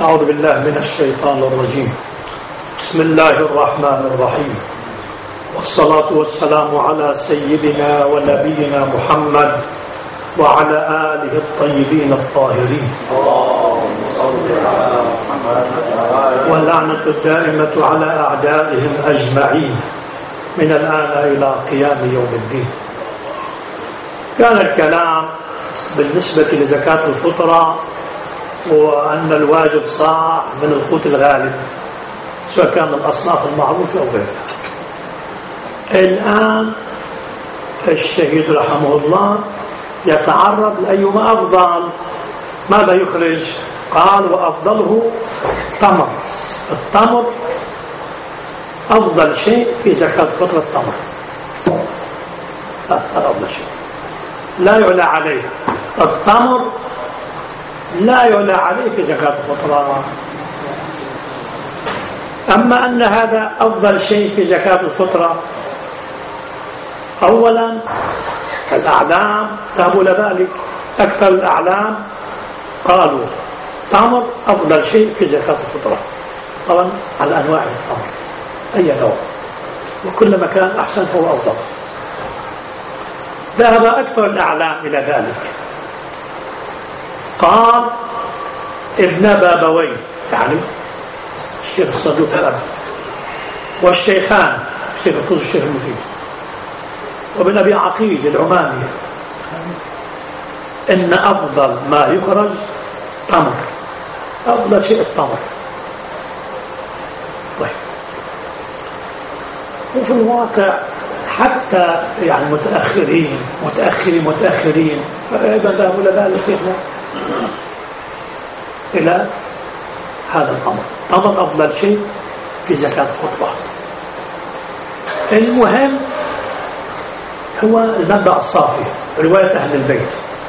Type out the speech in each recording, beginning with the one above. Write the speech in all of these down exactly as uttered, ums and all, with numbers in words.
أعوذ بالله من الشيطان الرجيم. بسم الله الرحمن الرحيم، والصلاة والسلام على سيدنا ونبينا محمد وعلى آله الطيبين الطاهرين، واللعنة الدائمة على أعدائهم أجمعين من الآن إلى قيام يوم الدين. كان الكلام بالنسبة لزكاة الفطرة وأن الواجب صاع من القوت الغالب سواء كان الأصناف المعروفة أو غيرها. الآن الشهيد رحمه الله يتعرض لأيما أفضل. ماذا يخرج؟ قال وأفضله تمر. التمر أفضل شيء في زكاة فطرة التمر، هذا أفضل شيء لا يعلى عليه. التمر لا يعلى عليه في زكاة الفطرة. أما أن هذا أفضل شيء في زكاة الفطرة، أولا الأعلام ذهبوا لذلك. أكثر الأعلام قالوا تمر أفضل شيء في زكاة الفطرة، طبعا على أنواع التمر أي نوع، وكل مكان أحسن هو أفضل. ذهب أكثر الأعلام إلى ذلك. قال ابن بابويه يعني الشيخ الصدوق الأب، والشيخان الشيخ الطوز الشيخ المفيد، وابن أبي عقيل العماني، إن أفضل ما يخرج تمر، أفضل شيء التمر. طيب، وفي الواقع حتى يعني متأخرين متأخرين متأخرين أيضا ذهبوا لذلك فينا إلى هذا الأمر. الأمر أفضل شيء في زكاة الفطرة. المهم هو المنبع الصافي، رواية أهل البيت،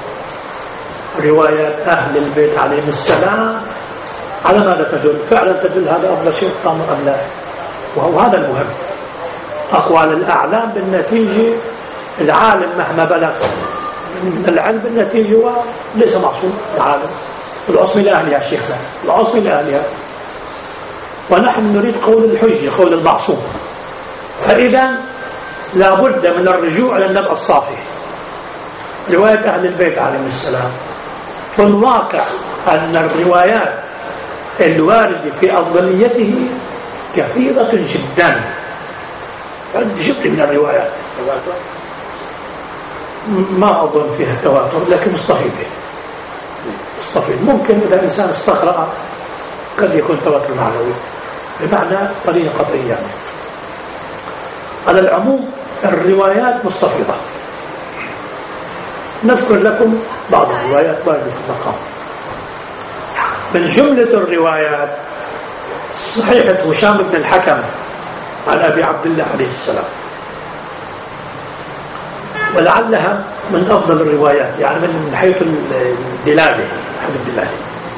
رواية أهل البيت عليهم السلام على ماذا تدل؟ فعلا تدل هذا أفضل شيء التمر أم لا؟ وهو هذا المهم. أقوال الأعلام بالنتيجة، العالم مهما بلغ من العلم بالنتيجة وليس معصوم. العالم العصم لأهلها شيخنا، العصم لأهلها، ونحن نريد قول الحجة، قول المعصوم. فإذا لابد من الرجوع إلى النبع الصافي، رواية أهل البيت عليهم السلام. في الواقع أن الروايات الواردة في أفضليته كثيرة جدا، جبت من الروايات ما أظن فيها تواتر، لكن مستفيد مستفيد ممكن إذا الإنسان استقرأ قد يكون تواتر معنوي بمعنى طريقة قطعية. يعني على العموم الروايات مستفيضة. نذكر لكم بعض الروايات واردة في المقام. من جملة الروايات صحيحة هشام بن الحكم عن أبي عبد الله عليه السلام، ولعلها من أفضل الروايات يعني من حيث الدلالة. حيث الدلالة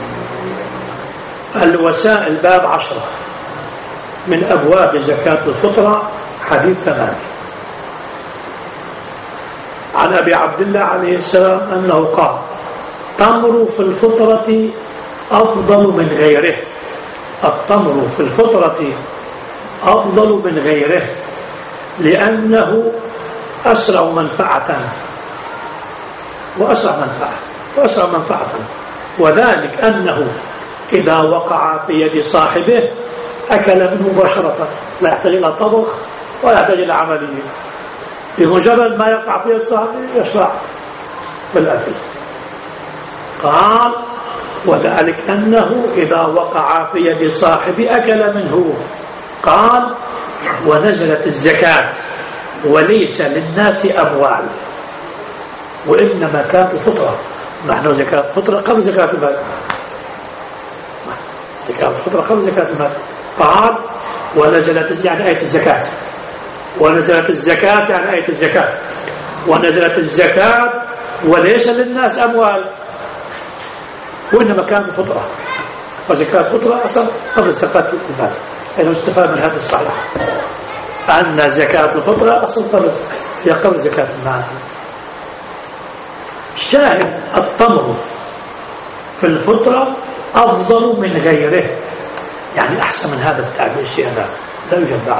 الوسائل باب عشرة من أبواب زكاة الفطرة، حديث ثمانية عن أبي عبد الله عليه السلام أنه قال التمر في الفطرة أفضل من غيره. التمر في الفطرة أفضل من غيره لأنه أسرع منفعة وأسرع منفعة وأسرع منفعة وذلك أنه إذا وقع في يد صاحبه أكل منه مباشرة، لا يحتاج إلى طبخ ولا يحتاج إلى عملية، بمجرد ما يقع في يد صاحبه يشرع بالأكل. قال وذلك أنه إذا وقع في يد صاحبه أكل منه. قال ونزلت الزكاة وليس للناس أموال وإنما كانت الفطرة. نحن زكاة الفطرة قبل زكاة المال، زكاة الفطرة قبل زكاة المال. قال ونزلت يعني آية الزكاة، ونزلت الزكاة يعني آية الزكاة، ونزلت الزكاة وليس للناس أموال وإنما كانت الفطرة. فزكاة الفطرة أصلا قبل زكاة المال. أنه استفاد من هذا الصحيح أن زكاة الفطرة أصلا هي قبل زكاة المال. الشاهد التمر في الفطرة أفضل من غيره، يعني أحسن من هذا التعبير شيء لا لا يوجد بعد.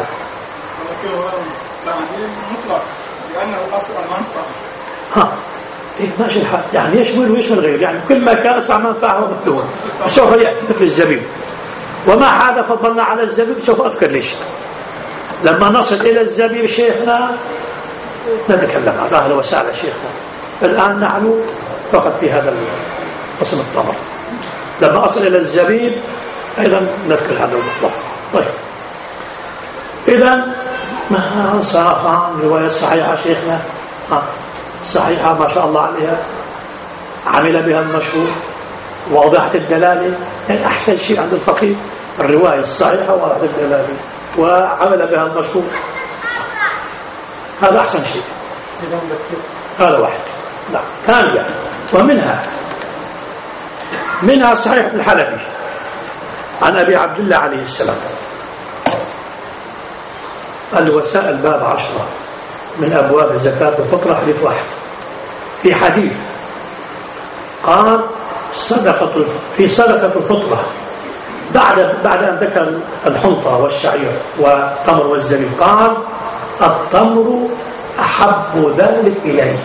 مطلق لأنه أصل المنفعة. ها إيه ماشي الحال، يعني يشمل ويشمل غيره، يعني كل ما كان أصل منفعة ومثله سوف يأتي مثل الزبيب. وما حدا فضلنا على الزبيب سوف أذكر ليش. لما نصل إلى الزبيب شيخنا نتكلم عن أهل وسهلا شيخنا. الآن نحن فقط في هذا قسم التمر. لما أصل إلى الزبيب أيضا نذكر هذا المطلق. طيب إذن ما صار عن رواية صحيحة شيخنا صحيحة ما شاء الله عليها، عمل بها المشهور، واضحة الدلالة، يعني أحسن شيء عند الفقيه الرواية الصحيحة واضحة الدلالة وعمل بها المشهور، هذا أحسن شيء. هذا واحد. لا ثانيا ومنها منها صحيح الحلبي عن أبي عبد الله عليه السلام الوسائل باب عشرة من أبواب الزكاة والفطرة حديث واحد. في حديث قال صدقة في صدقة الفطرة بعد بعد أن ذكر الحنطة والشعير والتمر والزبيب قال التمر أحب ذلك إليه،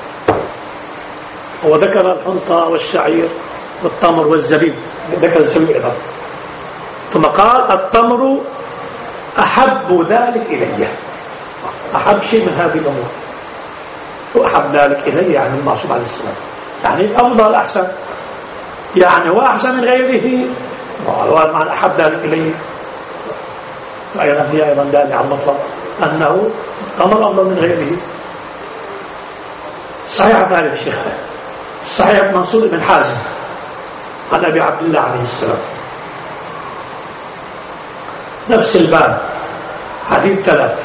وذكر الحنطة والشعير والتمر والزبيب، ذكر الزبيب أيضا، ثم قال التمر أحب ذلك إليه، أحب شيء من هذه الأمور وأحب ذلك إليه يعني المعصوم عليه السلام، يعني أفضل أحسن، يعني هو أحسن من غيره ومعنى أحب ذلك إليه أيضا هي أيضا دالة على المطلق أنه التمر أفضل من غيره. صحيح ثالث الشيخ صحيح منصور بن حازم عن أبي عبد الله عليه السلام نفس الباب حديث ثلاثة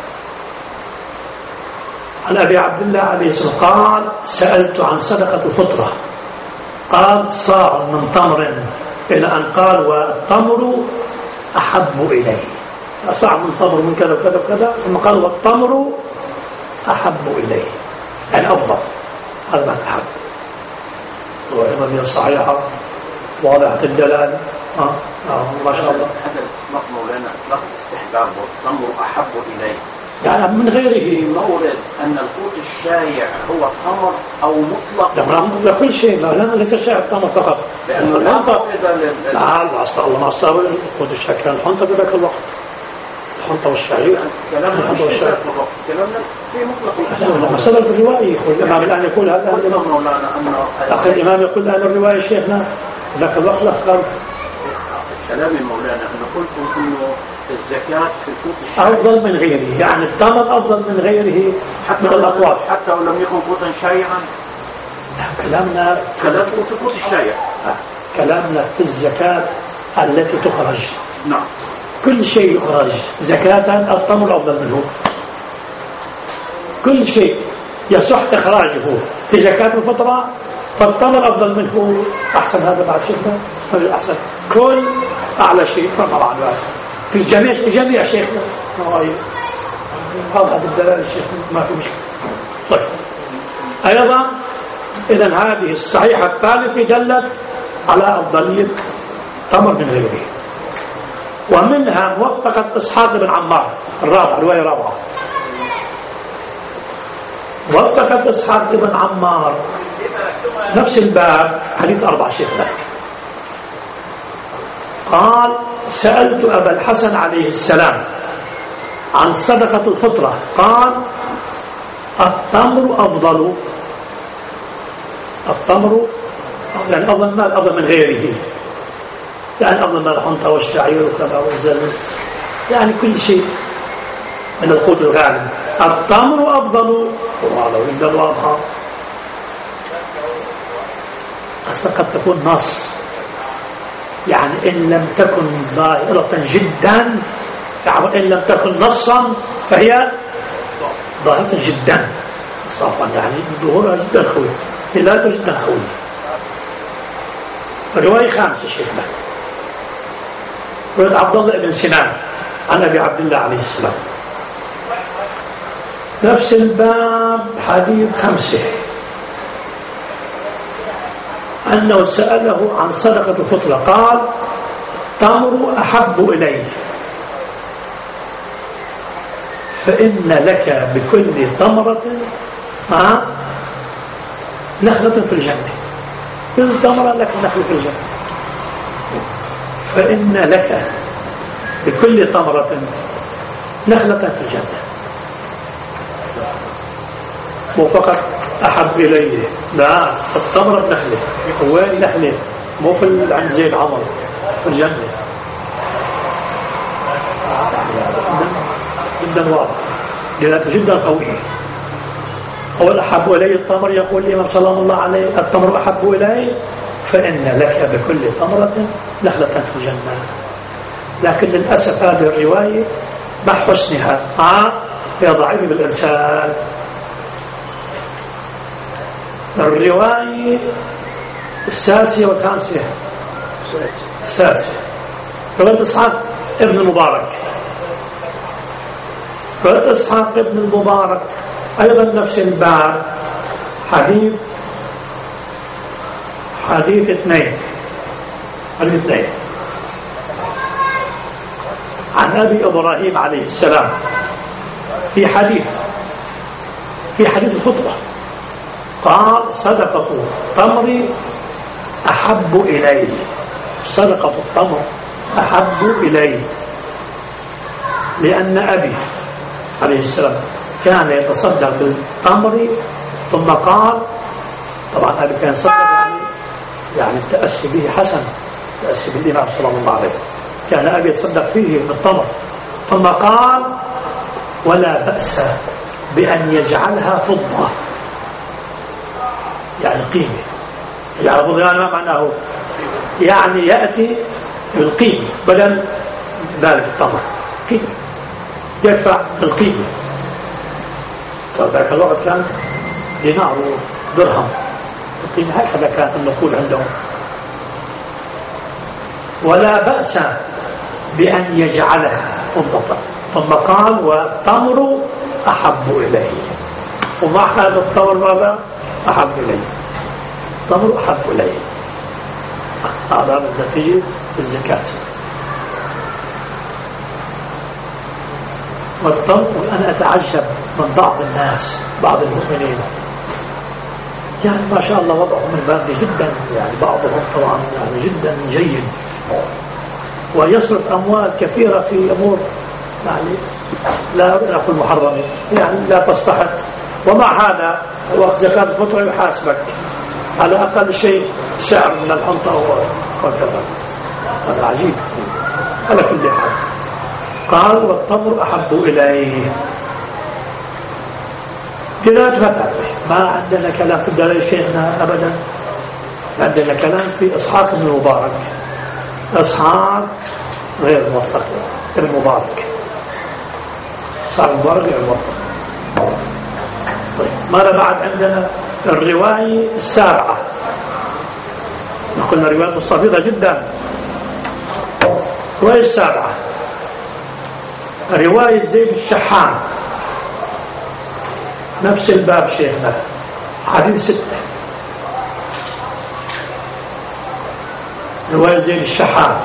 عن أبي عبد الله عليه السلام قال سألت عن صدقة الفطرة قال صاع من تمر إلى أن قال والتمر أحب إليه، صاع من تمر من كذا وكذا وكذا ثم قال والتمر أحب إليه يعني أفضل، هذا ما أحب وإذا هي صحيحة واضحة الدلالة. آه. آه. ما شاء الله هذا النقم مولانا نقم استحباب والتمر أحب إليه يعني من غيره مورد أن القوت الشائع هو التمر أو مطلق لكل شيء لا ليس الشائع التمر فقط لأنه الحنطة لا لا أصلا الله ما أصاب القوت الشائع كان الحنطة بذاك الوقت الحنطة والشعير كلامنا مش ذات الوقت كلامنا في مطلق مثلا الرواية يقول الإمام الآن يقول هذا أخي الإمام يقول الآن الرواية شيخنا ذاك الوقت لا قال كلامي مولانا أنا قلت إنه الزكاة في القوت الشائع أفضل من غيره، يعني التمر أفضل من غيره حتى من الأقوال حتى لو لم يكن قوتا شائعا. كلامنا كلامكم في القوت الشائع كلامنا في الزكاة التي تخرج. نعم كل شيء يخرج زكاة التمر أفضل منه، كل شيء يصح إخراجه في زكاة الفطرة فالتمر أفضل منه أحسن. هذا بعد شيخنا هذا أحسن كل أعلى شيء فما بعد ذلك في الجميع في جميع شيخنا هذا الدلالة الشيخنا ما في مشكلة. طيب أيضا إذن هذه الصحيحة الثالثة دلت على أفضلية تمر من غيره. ومنها موثقة إسحاق بن عمار الرابع رواية رابعة موثقة إسحاق بن عمار نفس الباب حديث أربع شيخنا قال سألت أبا الحسن عليه السلام عن صدقة الفطرة قال التمر أفضل التمر يعني أفضل مال أفضل من غيره، يعني أفضل من الحنطة والشعير وكذا والزبيب، يعني كل شيء من القوت الغالب التمر أفضل وهذا جدا واضحة. أصلا قد تكون نص يعني إن لم تكن ظاهرة جدا يعني إن لم تكن نصا فهي ظاهرة جدا صافا يعني ظهورها جدا خوي دلالته جدا خوي. الرواية خامسة شيخنا رواية عبد الله بن سنان عن أبي عبد الله عليه السلام نفس الباب حديث خمسة أنه سأله عن صدقة الفطرة قال التمر أحب إليه فإن لك بكل تمرة مع نخلة في الجنة، كل تمرة لك نخلة في الجنة، فإن لك بكل تمرة نخلة في الجنة. مو فقط أحب إليه، لا، التمرة بنخلة. وين نخلة؟ مو في عند زيد عمر في الجنة. جدا واضح، دلالته جدا قوية. أول أحب إليه التمر، يقول الإمام صلى الله عليه التمر أحب إليه فإن لك بكل تمرة نخلة في الجنة. لكن للأسف هذه الرواية مع حسنها هي ضعيفة بالإرسال. الرواية السادسة والخامسة السادسة رواية إسحاق ابن المبارك، رواية إسحاق ابن المبارك أيضا نفس الباب، حديث حديث اثنين حديث اثنين عن أبي إبراهيم عليه السلام في حديث في حديث الخطبة قال صدقة التمر أحب إلي، صدقة التمر أحب إلي لأن أبي عليه السلام كان يتصدق بالتمر ثم قال، طبعا أبي كان صدق يعني يعني التأسي به حسن، التأسي بالإمام صلى الله عليه وسلم، كان أبي يتصدق فيه بالتمر ثم قال ولا بأس بأن يجعلها فضة، يعني قيمة، يعني فضة يعني ما معناه، يعني يأتي بالقيمة بدل ذلك التمر، قيمة يدفع القيمة. ذاك الوقت كان دينار ودرهم القيمة، هكذا كانت النقود عندهم. ولا بأس بأن يجعلها فضة ثم قال والتمر أحب إليه، ومع هذا التمر ماذا أحب إليه؟ التمر أحب إليه. هذا من نتيجة الزكاة. والتمر أنا أتعجب من بعض الناس بعض المؤمنين، يعني ما شاء الله وضعهم المادي جدا، يعني بعضهم طبعا يعني جدا جيد ويصرف أموال كثيرة في أمور يعني لا نقول محرمة، يعني لا تستحق، ومع هذا وقت زكاة الفطر يحاسبك على أقل شيء سعر من الحنطة وكذا. هذا عجيب. على كل حال قال والتمر أحب إليه. كذا تفتح ما عندنا كلام في الدليل شيخنا أبدا، عندنا كلام في إسحاق بن المبارك، إسحاق غير الموثق المبارك، إسحاق المبارك غير الموثق. طيب ماذا بعد عندنا؟ الرواية السابعة، قلنا رواية مستفيضة جدا. الرواية السابعة رواية زيد الشحام، نفس الباب شيخنا، حديث ستة، رواية زيد الشحام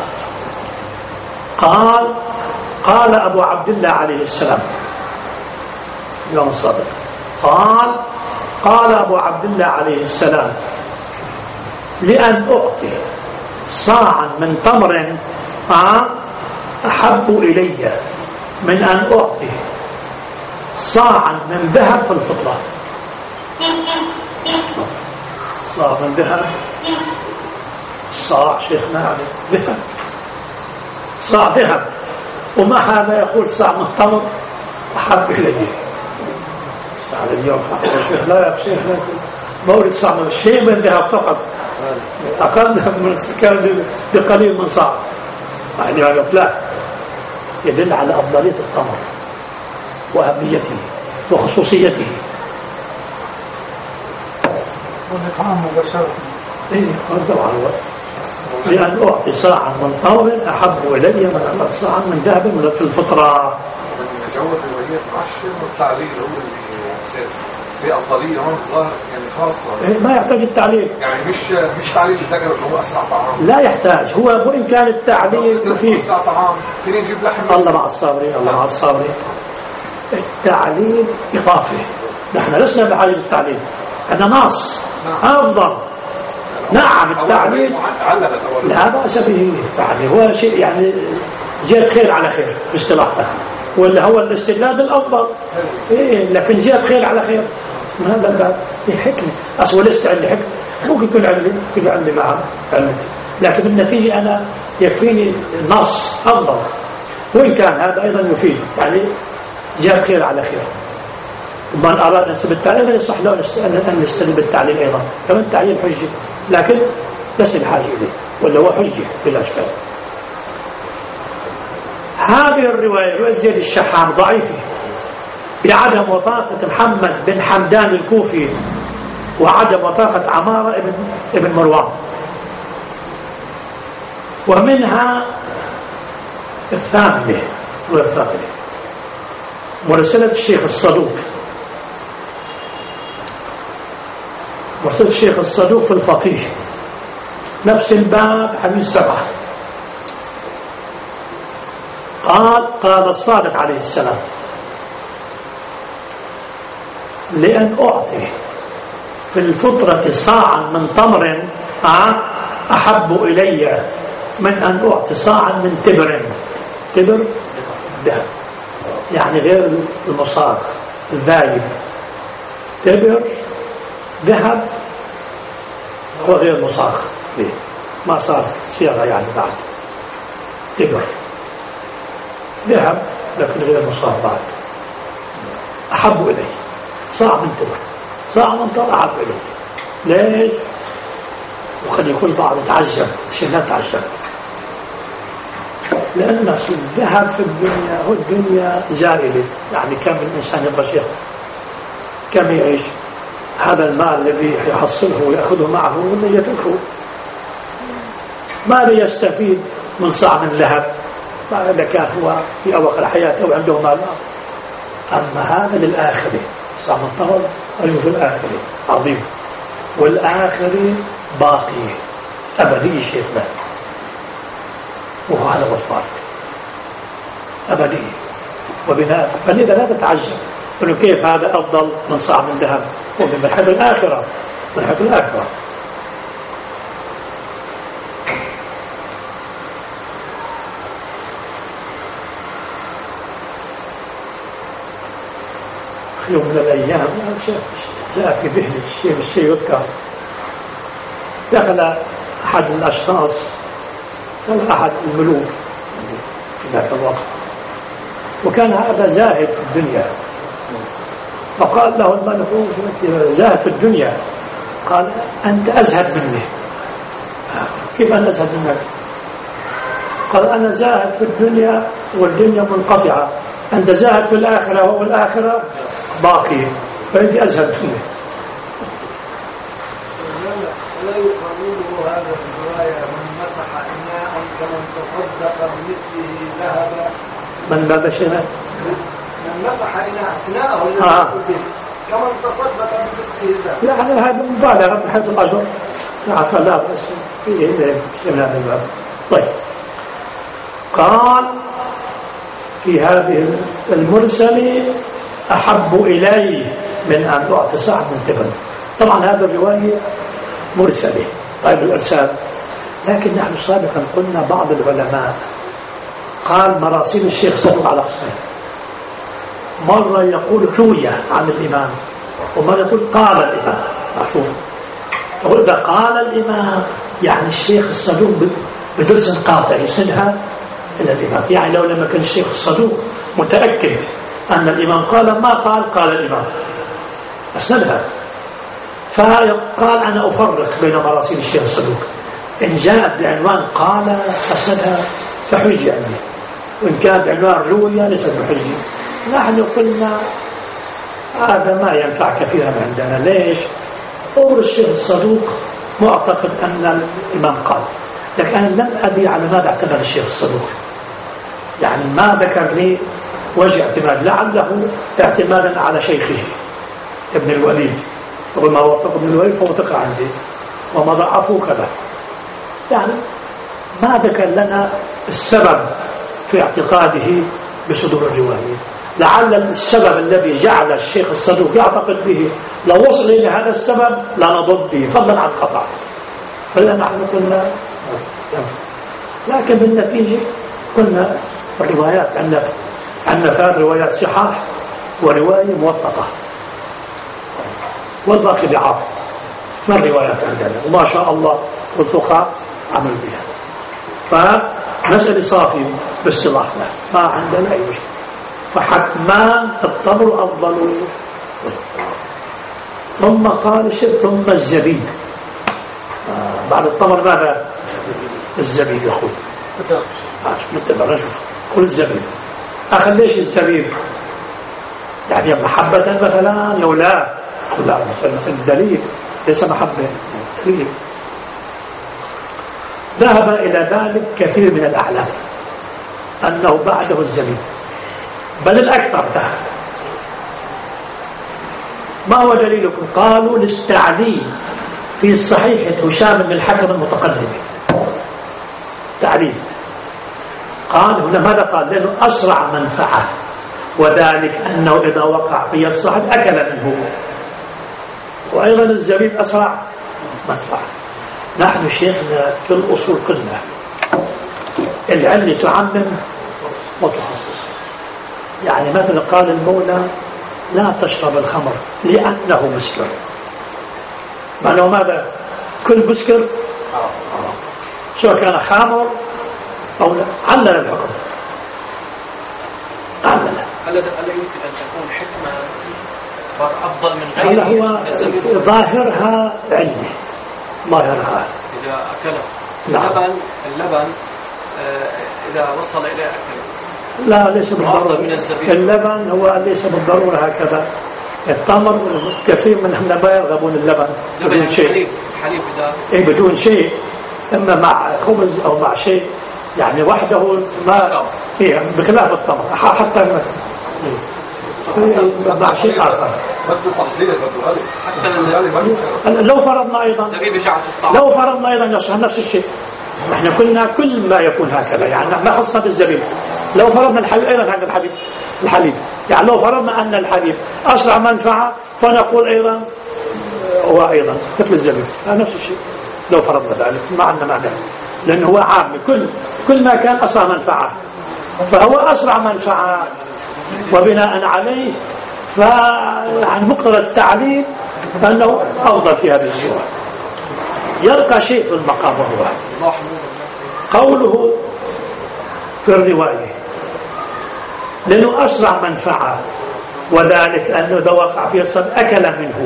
قال قال أبو عبد الله عليه السلام يوم الصادق، قال قال أبو عبد الله عليه السلام لأن أعطي صاعا من تمر أحب إلي من أن أعطي صاعا من ذهب في الفطرة. صاع من ذهب، صاع شيخنا ذهب، صاع ذهب، وما هذا يقول صاع من تمر أحب إلي. على اليوم الشيخ لا يا شيخ مورد صاع من شيء من ذهب فقط، أقل من كان بقليل من صاع، يعني هذا لا يدل على أفضلية التمر وأهميته وخصوصيته. والإطعام مباشرة. إيه طبعا، لأن أعطي صاعا من تمر أحب إلي من أن أعطي صاعا من ذهب في الفطرة. جوة الولية عشر والتعليل هو اللي أساسي. في أفضلية هون ظاهر يعني خاصة، ما يحتاج التعليل، يعني مش مش تعليل ذكر إنه هو أسرع طعام، لا يحتاج. هو وإن كان التعليل فيه أسرع طعام فيني نجيب لحم. الله مع الصابرين، الله مع الصابرين. التعليل إضافي، نحن لسنا بحاجة للتعليل، هذا نص أفضل. نعم التعليل لا بأس به، يعني هو شيء يعني زيادة خير على خير باصطلاحنا، ولا هو الاستدلال الأفضل. إيه لكن زيادة خير على خير من هذا الباب في حكمة. أصل لست عندي حكمة، ممكن يكون عندي يكون عندي معه علمتي، لكن بالنتيجة أنا يكفيني نص أفضل، وإن كان هذا أيضا يفيد، يعني زيادة خير على خير. ومن أراد أن يستدل بالتعليل يصح له أن يستدل بالتعليل أيضا، كمان التعليل حجة، لكن ليس بحاجة إليه، ولا هو حجة بلا أشكال. هذه الرواية رواية زيد الشحام ضعيفة بعدم وثاقة محمد بن حمدان الكوفي وعدم وثاقة عمارة ابن, ابن مروان. ومنها الثامنة والثامنة مرسلة الشيخ الصدوق، مرسلة الشيخ الصدوق في الفقيه نفس الباب حديث سبعة. قال قال الصادق عليه السلام: لأن أعطي في الفطرة صاعا من تمر أحب إلي من أن أعطي صاعا من تبر. تبر ذهب، يعني غير المصاغ الذايب، تبر ذهب هو غير مصاغ، ما صار صيغة يعني بعد. تبر ذهب لكن غير مصاغ بعد، أحب إلي صاع من تبر، صاع من تبر أحب إلي. ليش؟ وقد يكون بعض يتعجب، عشان لا تعجب، لأن الذهب في الدنيا هو الدنيا زائلة، يعني كم الإنسان البشر كم يعيش، هذا المال الذي يحصله ويأخذه معه ولا يتركه، ماذا يستفيد من صاع من ذهب إذا كان هو في أواخر حياته أو عنده مال؟ أما هذا للآخرة، صاع من طهر أيضا في الآخرة عظيم، والآخرة باقية أبدية شيخنا، وهو هذا هو الفارق، أبدية. وبناء فلذا لا تتعجب أنه كيف هذا أفضل من صاع من ذهب، ومن حيث الآخرة، من حيث الآخرة. يوم من الأيام جاء في ذهن الشيء الشيء يذكر، دخل أحد الأشخاص، كان أحد الملوك في ذاك الوقت، وكان هذا زاهد في الدنيا، فقال له الملك: زاهد في الدنيا. قال: أنت أزهد مني. كيف أنا أزهد منك؟ قال: أنا زاهد في الدنيا والدنيا منقطعة، أنت زاهد في الآخرة والآخرة باقي، فأنت أزهد مني. لا يقابله هذا الرواية: من مسح إناء كمن تصدق بمثله ذهب. من ماذا شيء؟ من مسح إناء إناءه الذي آه. به كمن تصدق بمثله ذهب. لا هذا مبالغة من حيث الأجر، لا لا بس فيه من هذا الباب. طيب، قال في هذه المرسل: أحب إلي من أن أعطي صاع من تبر. طبعا هذا الرواية مرسلة، طيب الإرسال، لكن نحن سابقا قلنا بعض العلماء قال مراسيل الشيخ صدوق على قسمين، مرة يقول روية عن الإمام، ومرة يقول قال الإمام. أشوف وإذا قال الإمام يعني الشيخ الصدوق بدرس قاطع يسندها إلى الإمام، يعني لو لم يكن الشيخ الصدوق متأكد أن الإمام قال ما قال قال الإمام أسندها. فقال: أنا أفرق بين مراسيل الشيخ الصدوق، إن جاءت بعنوان قال أسندها فحجي عندي، وإن كانت بعنوان روية ليست بحجي. نحن قلنا هذا ما ينفع كثيرا عندنا. ليش؟ أمر الشيخ الصدوق معتقد أن الإمام قال، لكن أنا لم أدري على ماذا اعتمد الشيخ الصدوق، يعني ما ذكر لي وجه اعتماد، لعله اعتمادا على شيخه ابن الوليد، وما وثق ابن الوليد فهو ثقة عندي، وما ضعفه كذا. يعني ما ذكر لنا السبب في اعتقاده بصدور الرواية. لعل السبب الذي جعل الشيخ الصدوق يعتقد به لو وصل إلى هذا السبب لا نضب به فضلا عن قطع، فلا نحن قلنا. لكن بالنتيجة قلنا الروايات عندنا عندنا ثلاث روايات صحاح ورواية موثقة والباقي ضعاف. ما الروايات عندنا وما شاء الله والفقهاء عمل بها، فمسألة صافي باصطلاحنا ما عندنا أي مشكلة. فحتمان التمر أفضل. ثم قال الشيخ ثم الزبيب. آه بعد التمر ماذا؟ الزبيب. يقول متبع نشوف قل الزبيب. أخذ ليش الزبيب؟ يعني محبة مثلا لو لا لا مثلا الدليل ليس محبة دليل. ذهب إلى ذلك كثير من الأعلام أنه بعده الزبيب، بل الأكثر ده. ما هو دليلكم؟ قالوا للتعليل في صحيح هشام بن الحكم المتقدم. تعليل قال هنا ماذا قال؟ لأنه أسرع منفعة، وذلك أنه إذا وقع في الصحن أكل منه، وأيضا الزبيب أسرع منفعة. نحن شيخنا في الأصول قلنا العلة تعمم وتخصص. يعني مثلا قال المولى لا تشرب الخمر لأنه مسكر، معناه ماذا؟ كل مسكر سواء كان خمر أو لا. علل الحكم، علل. ألا يمكن أن تكون حكمة أفضل من غيره؟ هلا هو ظاهرها علمي، ظاهرها إذا أكله نعم. اللبن اللبن إذا وصل إلى أكله لا ليس بالضرورة. من اللبن هو ليس بالضرورة هكذا. التمر كثير من احنا ما يرغبون اللبن بدون شيء. حليب حليب إيه بدون شيء، إما مع خبز أو مع شيء، يعني وحده ما إيه بخلاف التمر حتى مع شيء آخر. حتى لو فرضنا أيضا لو فرضنا أيضا يصح نفس الشيء. احنا قلنا كل ما يكون هكذا، يعني ما خصنا بالزبيب. لو فرضنا الحليب أيضا هذا الحليب الحليب يعني لو فرضنا أن الحليب أسرع منفعة فنقول أيضا هو أيضا مثل الزبيب نفس الشيء. لو فرضنا ذلك ما عندنا معنى، لأنه هو عام، كل كل ما كان أسرع منفعة فهو أسرع منفعة، وبناء عليه فعن مقتضى التعليل أنه أفضل في هذه الصورة. يبقى شيء في المقام وهو قوله في الرواية لأنه أسرع منفعة، وذلك أنه إذا وقع في الصد أكل منه.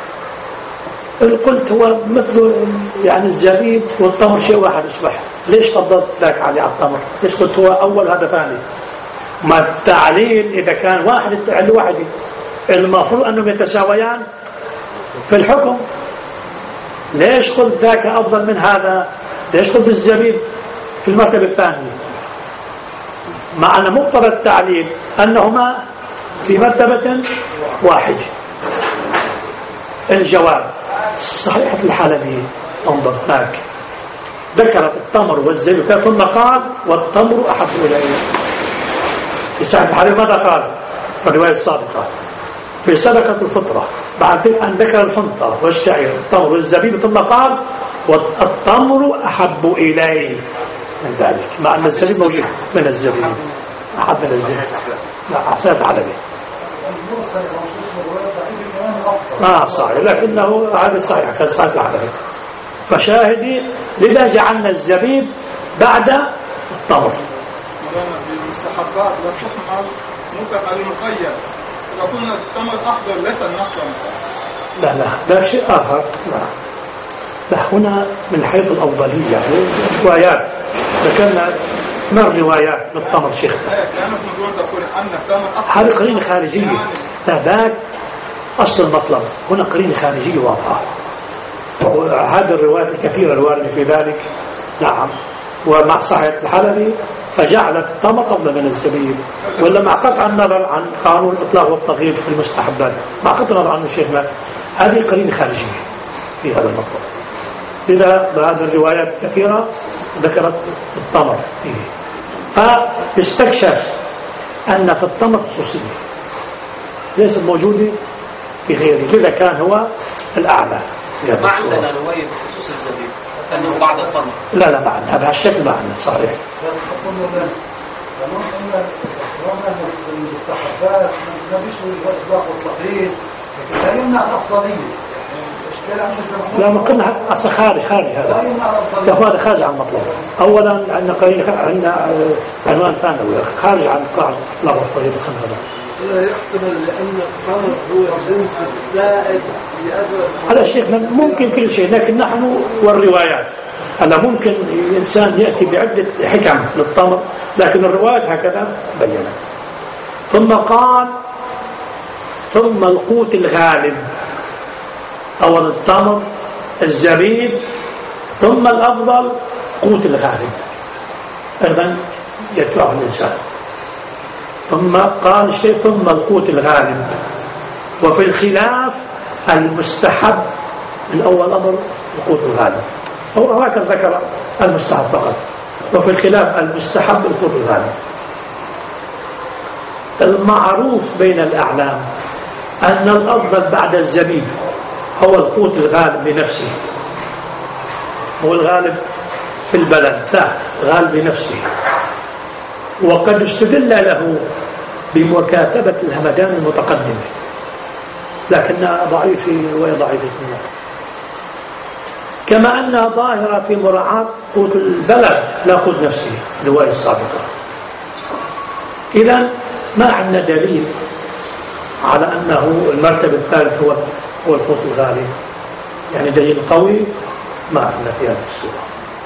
قلت هو مثل يعني الزبيب والتمر شيء واحد يصبح. ليش فضلت ذاك على التمر؟ ليش قلت هو أول هذا ثاني؟ ما التعليل إذا كان واحد التعليل واحد المفروض أنهم يتساويان في الحكم. ليش قلت ذاك أفضل من هذا؟ ليش قلت الزبيب في المرتبة الثانية؟ مع أن مقتضى التعليل أنهما في مرتبة واحدة. الجواب صحيح في الحلبي انظر هناك ذكرت التمر والزبيب ثم قال والتمر أحب إليه. في صحيح الحلبي ماذا قال في الرواية السابقة في صدقة الفطرة بعد أن ذكر الحنطة والشعير التمر والزبيب ثم قال والتمر أحب إليه من ذلك، مع أن الزبيب موجود من الزبيب أحب من الزبيب. لا أحسن الحلبي ما صحيح، لكنه هذا صحيح كان صحيح الحلبي. فشاهدي لذا جعلنا الزبيب بعد التمر. في المستحبات لا تحمل مطلق المقيد، إذا قلنا التمر أفضل ليس النص. لا لا لا شيء آخر. لا لا هنا من حيث الأفضلية روايات ذكرنا ما الروايات بالتمر شيخ هذه قرينة خارجية. لا ذاك أصل المطلب، هنا قرينة خارجية واضحة. وهذه الروايات الكثيرة الواردة في ذلك نعم. ومع صحيح الحلبي فجعلت التمر أفضل من الزبيب، ولا مع قطع النظر عن قانون الإطلاق والتغيير في المستحبات، مع قطع النظر عن الشيخ ما هذه قرينة خارجية في هذا المطلب. إذا بعض الروايات كثيرة ذكرت التمر فيه، فاستكشف أن في التمر خصوصية ليست موجودة في غيره، لذا كان هو الأعلى. ما عندنا رواية بخصوص الزبيب أنه بعد التمر. لا لا معنا بهالشكل معنا صحيح. بس قلنا كمان قلنا قلنا المستحبات ما فيش الإطلاق والتقييد، لكن لا يمنع الأفضلية. لا ما قلنا أصلا خارج خارج هذا هذا خارج عن المطلوب. أولا عندنا قرين عندنا عنوان ثانوي خارج عن قاعدة الإطلاق والتقييد هذا. لا يحتمل لأن التمر هو الجنس الزائد هذا شيء ممكن كل شيء، لكن نحن والروايات هلا ممكن الإنسان يأتي بعدة حكم للتمر، لكن الروايات هكذا بينت. ثم قال ثم القوت الغالب، أول التمر الزبيب، ثم الأفضل قوت الغالب أيضا يدفعه الإنسان. ثم قال شيء ثم القوت الغالب، وفي الخلاف المستحب الأول أمر القوت الغالب، أو هكذا ذكر المستحب فقط، وفي الخلاف المستحب القوت الغالب. المعروف بين الأعلام أن الأفضل بعد الزبيب هو القوت الغالب بنفسه، هو الغالب في البلد، لا غالب بنفسه، وقد استدل له بمكاتبة الهمدان المتقدمة، لكنها ضعيفة وهي ضعيفة منها، كما أنها ظاهرة في مراعاة قوت البلد لا قوت نفسه الرواية السابقة. إذن ما عندنا دليل على أنه المرتبة الثالث هو هو القوت الغالب، يعني دليل قوي ما عندنا في هذه الصورة.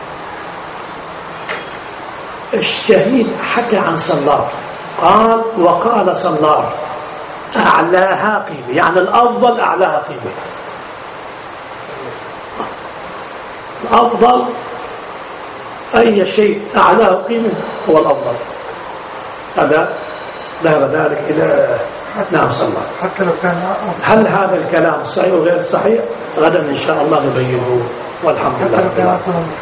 الشهيد حكى عن صلار قال وقال صلار أعلاها قيمة، يعني الأفضل أعلاها قيمة، الأفضل أي شيء أعلاه قيمة هو الأفضل. هذا ذهب ذلك إلى نعم صلار. حتى لو كان هل هذا الكلام صحيح وغير صحيح غدا إن شاء الله نبينه، والحمد لله.